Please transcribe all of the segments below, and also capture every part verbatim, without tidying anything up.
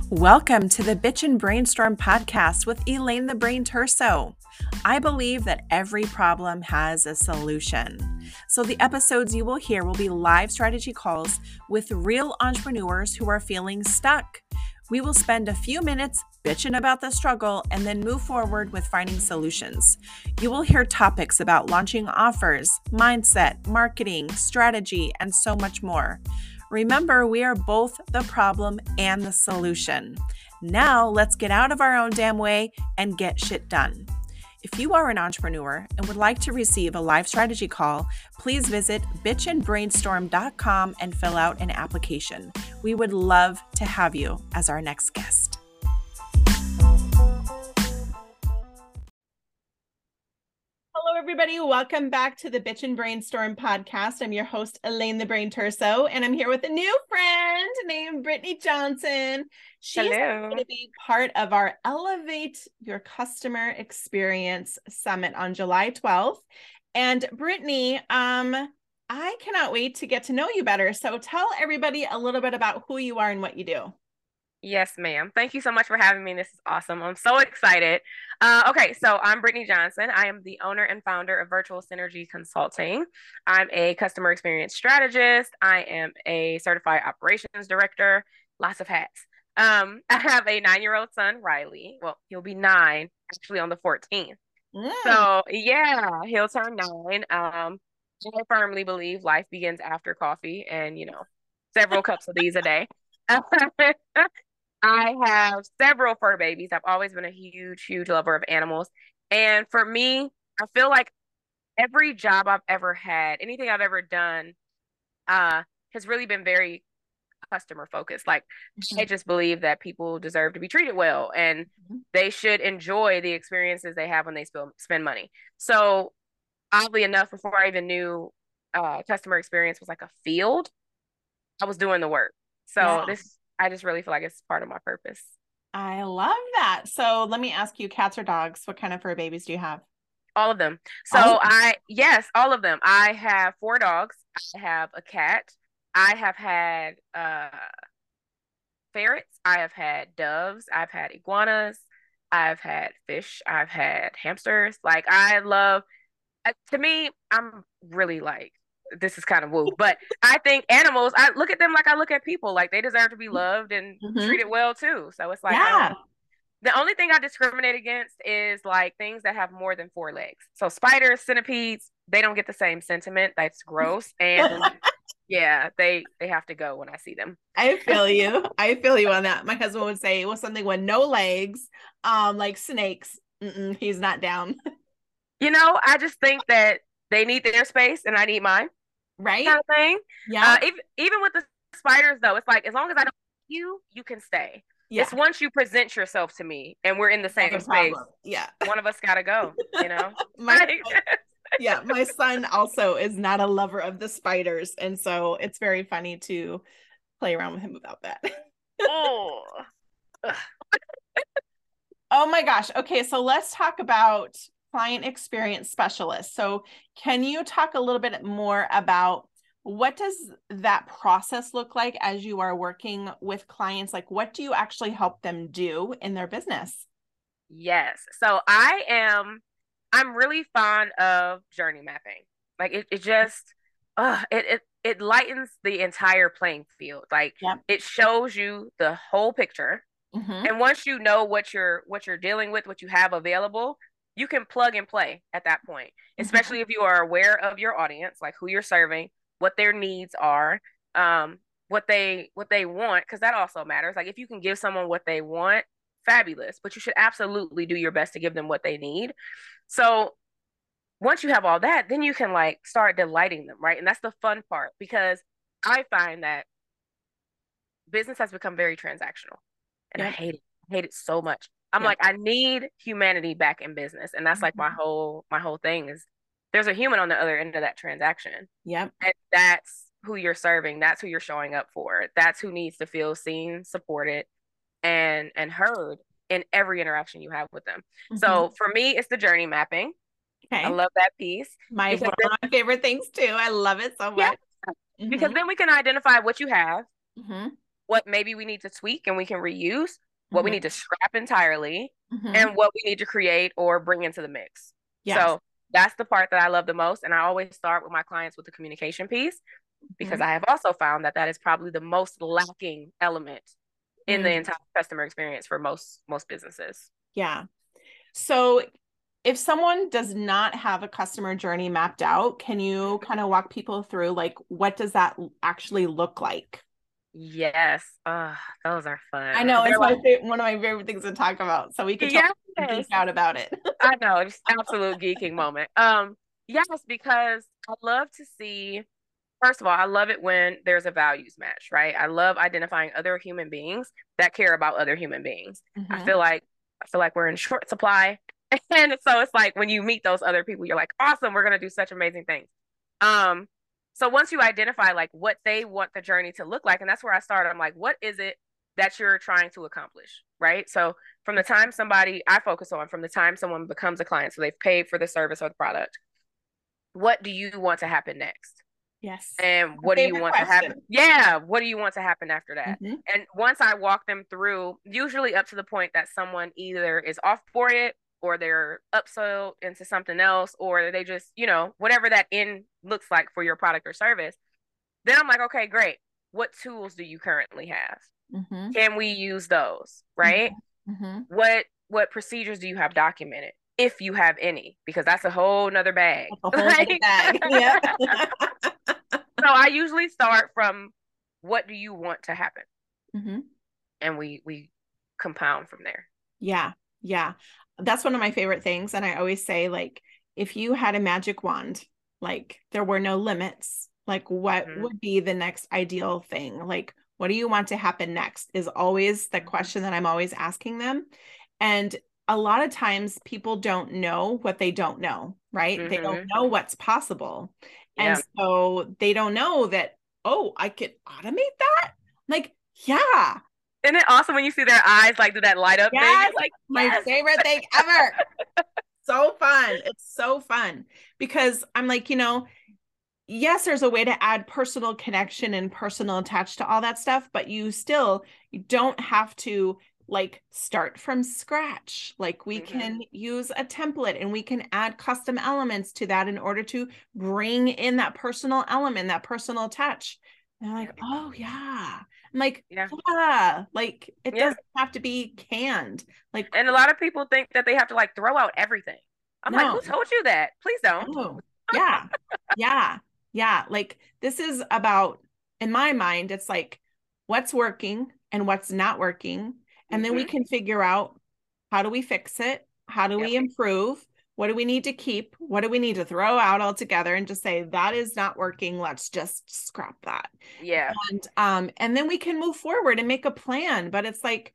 Welcome to the Bitch and Brainstorm podcast with Elaine the Brain Terso. I believe that every problem has a solution. So the episodes you will hear will be live strategy calls with real entrepreneurs who are feeling stuck. We will spend a few minutes bitching about the struggle and then move forward with finding solutions. You will hear topics about launching offers, mindset, marketing, strategy, and so much more. Remember, we are both the problem and the solution. Now, let's get out of our own damn way and get shit done. If you are an entrepreneur and would like to receive a live strategy call, please visit bitch and brainstorm dot com and fill out an application. We would love to have you as our next guest. Hello, everybody. Welcome back to the Bitch and Brainstorm podcast. I'm your host, Elaine the Brain Terso, and I'm here with a new friend named Brittany Johnson. She's going to be part of our Elevate Your Customer Experience Summit on July twelfth. And Brittany, um, I cannot wait to get to know you better. So tell everybody a little bit about who you are and what you do. Yes, ma'am. Thank you so much for having me. This is awesome. I'm so excited. Uh, okay, so I'm Brittany Johnson. I am the owner and founder of Virtual Synergy Consulting. I'm a customer experience strategist. I am a certified operations director. Lots of hats. Um, I have a nine-year-old son, Riley. Well, he'll be nine actually on the fourteenth. Mm. So yeah, he'll turn nine. Um, I firmly believe life begins after coffee, and you know, several cups of these a day. I have several fur babies. I've always been a huge, huge lover of animals. And for me, I feel like every job I've ever had, anything I've ever done, uh, has really been very customer focused. Like, mm-hmm. I just believe that people deserve to be treated well and mm-hmm. they should enjoy the experiences they have when they sp- spend money. So oddly enough, before I even knew uh, customer experience was like a field, I was doing the work. So yeah. this I just really feel like it's part of my purpose. I love that. So let me ask you, cats or dogs, what kind of fur babies do you have? All of them. So all of them? I, yes, all of them. I have four dogs. I have a cat. I have had uh, ferrets. I have had doves. I've had iguanas. I've had fish. I've had hamsters. Like I love, uh, to me, I'm really like, this is kind of woo, but I think animals, I look at them like I look at people, like they deserve to be loved and mm-hmm. treated well too. So it's like, yeah. I don't, the only thing I discriminate against is like things that have more than four legs. So spiders, centipedes, they don't get the same sentiment. That's gross. And yeah, they, they have to go when I see them. I feel you. I feel you on that. My husband would say it was something with no legs, um, like snakes. Mm-mm, he's not down. You know, I just think that they need their space and I need mine. Right. Kind of thing. Yeah. Uh, even, even with the spiders, though, it's like, as long as I don't see you, you can stay. Yeah. It's once you present yourself to me and we're in the same That's space. Yeah. One of us got to go, you know? my, yeah. My son also is not a lover of the spiders. And so it's very funny to play around with him about that. Oh. Oh my gosh. Okay. So let's talk about client experience specialist. So can you talk a little bit more about what does that process look like as you are working with clients? Like what do you actually help them do in their business? Yes. So I am, I'm really fond of journey mapping. Like it, it just, uh, it, it, it lightens the entire playing field. Like yep. It shows you the whole picture. Mm-hmm. And once you know what you're, what you're dealing with, what you have available, you can plug and play at that point, especially mm-hmm. if you are aware of your audience, like who you're serving, what their needs are, um, what they what they want, because that also matters. Like if you can give someone what they want, fabulous, but you should absolutely do your best to give them what they need. So once you have all that, then you can like start delighting them, right? And that's the fun part, because I find that business has become very transactional, and yep. I hate it. I hate it so much. I'm yeah. like, I need humanity back in business. And that's mm-hmm. like my whole, my whole thing is there's a human on the other end of that transaction. Yep. And that's who you're serving. That's who you're showing up for. That's who needs to feel seen, supported, and, and heard in every interaction you have with them. Mm-hmm. So for me, it's the journey mapping. Okay. I love that piece. My, one of my favorite things too. I love it so much. Yeah. Mm-hmm. Because then we can identify what you have. Mm-hmm. what maybe we need to tweak and we can reuse, what we Mm-hmm. need to scrap entirely, Mm-hmm. and what we need to create or bring into the mix. Yes. So that's the part that I love the most. And I always start with my clients with the communication piece, because Mm-hmm. I have also found that that is probably the most lacking element in the Mm. entire customer experience for most most businesses. Yeah. So if someone does not have a customer journey mapped out, can you kind of walk people through like what does that actually look like? Yes. Oh, those are fun. I know They're it's my like, favorite, one of my favorite things to talk about. So we could talk geek yes. out about it. I know, it's absolute geeking moment. Um, yes, because I love to see, first of all, I love it when there's a values match, right? I love identifying other human beings that care about other human beings. I Mm-hmm. feel like I feel like we're in short supply. And so it's like when you meet those other people, you're like, awesome, we're gonna do such amazing things. Um, so once you identify like what they want the journey to look like, and that's where I started. I'm like, what is it that you're trying to accomplish? Right. So from the time somebody I focus on, from the time someone becomes a client, so they've paid for the service or the product, what do you want to happen next? Yes. And My what do you favorite want to happen? question. Yeah, what do you want to happen after that? Mm-hmm. And once I walk them through, usually up to the point that someone either is off for it or they're upsold into something else, or they just, you know, whatever that end looks like for your product or service, then I'm like, okay, great. What tools do you currently have? Mm-hmm. Can we use those? Right? Mm-hmm. What what procedures do you have documented? If you have any, because that's a whole nother bag. That's a whole Like, other bag. Yeah. so I usually start from what do you want to happen? Mm-hmm. And we we compound from there. Yeah. Yeah. That's one of my favorite things. And I always say, like, if you had a magic wand, like there were no limits, like what Mm-hmm. would be the next ideal thing? Like, what do you want to happen next is always the question that I'm always asking them. And a lot of times people don't know what they don't know, right? Mm-hmm. They don't know what's possible. Yeah. And so they don't know that, oh, I could automate that. Like, yeah. Isn't it awesome when you see their eyes like do that light up Yes, thing? It's like, my yes. favorite thing ever. So fun. It's so fun because I'm like, you know, yes, there's a way to add personal connection and personal attach to all that stuff, but you still you don't have to like start from scratch. Like we Mm-hmm. can use a template and we can add custom elements to that in order to bring in that personal element, that personal touch. And they're like, oh yeah. I'm like, yeah, yeah, like it yeah. doesn't have to be canned. Like, and a lot of people think that they have to like throw out everything. I'm no. like, who told you that? Please don't. Oh, yeah. Yeah. Yeah. Like this is about, in my mind, it's like what's working and what's not working. And then we Mm-hmm. can figure out how do we fix it? How do Yep. we improve? What do we need to keep? What do we need to throw out altogether and just say that is not working? Let's just scrap that. Yeah. And um, and then we can move forward and make a plan. But it's like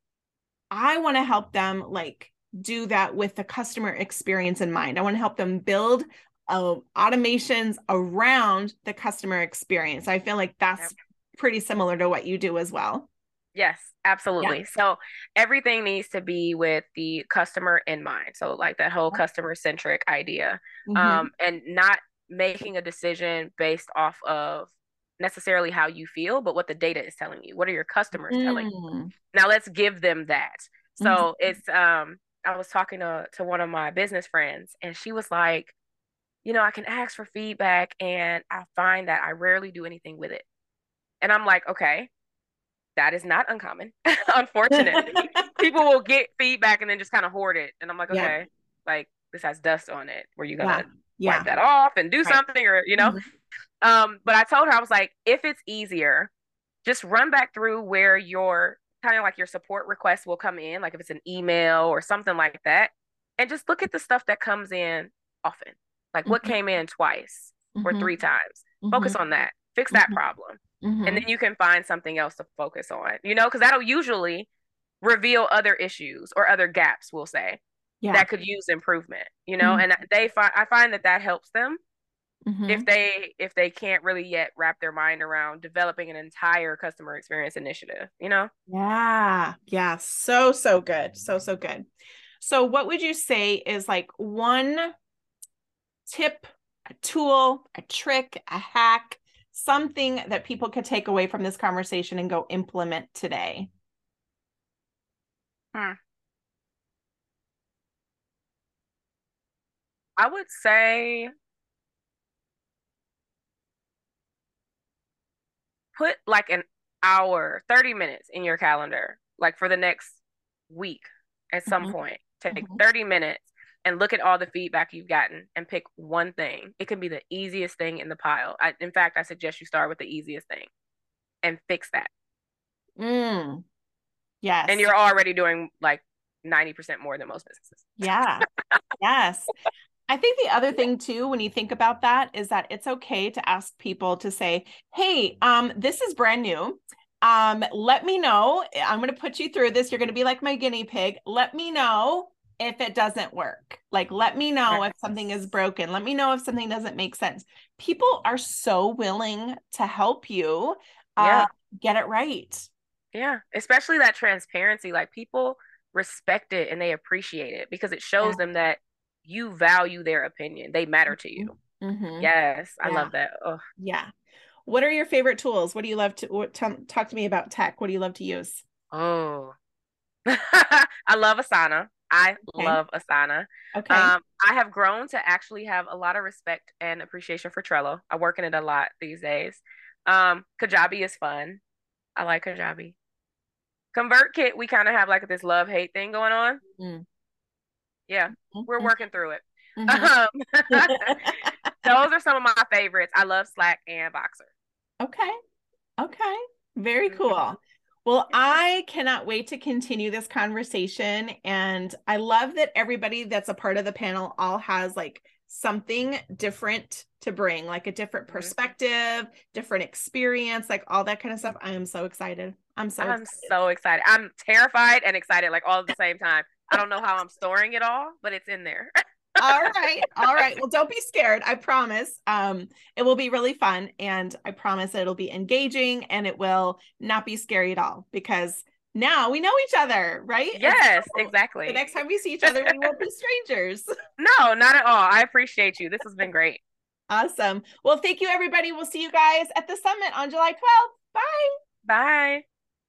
I want to help them like do that with the customer experience in mind. I want to help them build uh, automations around the customer experience. I feel like that's yep. pretty similar to what you do as well. Yes, absolutely. Yeah. So everything needs to be with the customer in mind. So like that whole customer centric idea, mm-hmm. um, and not making a decision based off of necessarily how you feel, but what the data is telling you. What are your customers mm. telling you? Now let's give them that. So mm-hmm. it's, um, I was talking to, to one of my business friends and she was like, you know, I can ask for feedback and I find that I rarely do anything with it. And I'm like, okay. That is not uncommon. Unfortunately, people will get feedback and then just kind of hoard it. And I'm like, okay, yeah. like this has dust on it. Were you gonna yeah. wipe yeah. that off and do right. something, or you know? Mm-hmm. Um, but I told her I was like, if it's easier, just run back through where your kind of like your support requests will come in, like if it's an email or something like that, and just look at the stuff that comes in often, like mm-hmm. what came in twice mm-hmm. or three times. Mm-hmm. Focus on that. Fix that mm-hmm. problem. Mm-hmm. And then you can find something else to focus on, you know, because that'll usually reveal other issues or other gaps, we'll say, yeah. that could use improvement, you know, mm-hmm. and they find, I find that that helps them mm-hmm. if they, if they can't really yet wrap their mind around developing an entire customer experience initiative, you know? Yeah. Yeah. So, so good. So, so good. So what would you say is like one tip, a tool, a trick, a hack something that people could take away from this conversation and go implement today? Hmm. I would say put like an hour, thirty minutes in your calendar, like for the next week at some Mhm. point. Take Mhm. thirty minutes and look at all the feedback you've gotten and pick one thing. It can be the easiest thing in the pile. I, in fact, I suggest you start with the easiest thing and fix that. Mm. Yes. And you're already doing like ninety percent more than most businesses. Yeah. Yes. I think the other thing too, when you think about that, is that it's okay to ask people to say, hey, um, this is brand new. Um, let me know. I'm going to put you through this. You're going to be like my guinea pig. Let me know if it doesn't work. Like, let me know if something is broken. Let me know if something doesn't make sense. People are so willing to help you uh, Yeah. get it right. Yeah. Especially that transparency. Like people respect it and they appreciate it because it shows Yeah. them that you value their opinion. They matter to you. Mm-hmm. Yes. I Yeah. love that. Oh. Yeah. What are your favorite tools? What do you love to what, t- talk to me about tech? What do you love to use? Oh. I love Asana. I Okay. love Asana. Okay. Um, I have grown to actually have a lot of respect and appreciation for Trello. I work in it a lot these days. Um, Kajabi is fun. I like Kajabi. ConvertKit, we kind of have like this love-hate thing going on. Mm. Yeah, we're Mm-hmm. working through it. Mm-hmm. Um, those are some of my favorites. I love Slack and Boxer. Okay. Okay. Very Mhm. cool. Well, I cannot wait to continue this conversation. And I love that everybody that's a part of the panel all has like something different to bring, like a different Mhm. perspective, different experience, like all that kind of stuff. I am so excited. I'm so I'm excited. so excited. I'm terrified and excited, like all at the same time. I don't know how I'm storing it all, but it's in there. All right. All right. Well, don't be scared. I promise. Um, it will be really fun. And I promise it'll be engaging and it will not be scary at all because now we know each other, right? Yes, so exactly. The next time we see each other, we won't be strangers. No, not at all. I appreciate you. This has been great. Awesome. Well, thank you, everybody. We'll see you guys at the summit on July twelfth. Bye. Bye.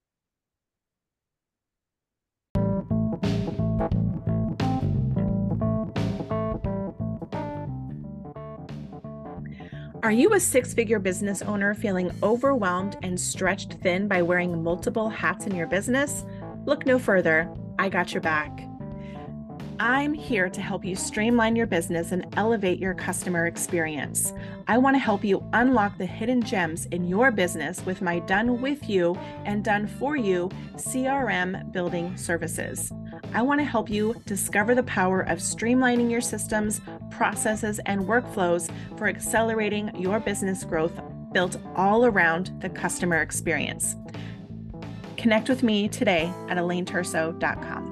Are you a six-figure business owner feeling overwhelmed and stretched thin by wearing multiple hats in your business? Look no further. I got your back. I'm here to help you streamline your business and elevate your customer experience. I want to help you unlock the hidden gems in your business with my done with you and done for you C R M building services. I want to help you discover the power of streamlining your systems, processes, and workflows for accelerating your business growth built all around the customer experience. Connect with me today at elaine terso dot com.